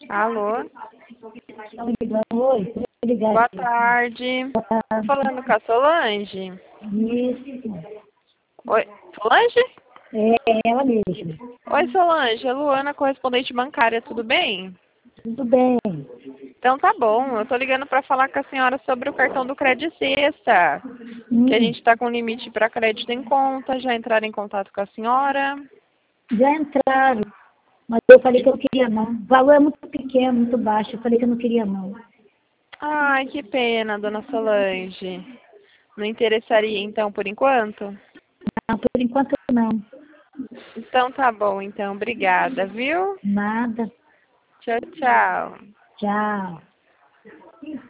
Alô? Oi, obrigada. Boa tarde. Tô falando com a Solange? Isso, Oi, Solange? é ela mesmo. Oi, Solange. É Luana, correspondente bancária, tudo bem? Tudo bem. Então tá bom. Eu tô ligando para falar com a senhora sobre o cartão do Crédito Sexta. Que a gente tá com limite para crédito em conta. Já entraram em contato com a senhora? Já entraram, mas eu falei que eu queria não. O valor é muito pequeno, muito baixo. Eu falei que eu não queria não. Ai, que pena, dona Solange. Não interessaria então por enquanto? Não, por enquanto não. Então tá bom, então. Obrigada, viu? Nada. Tchau, tchau. Tchau.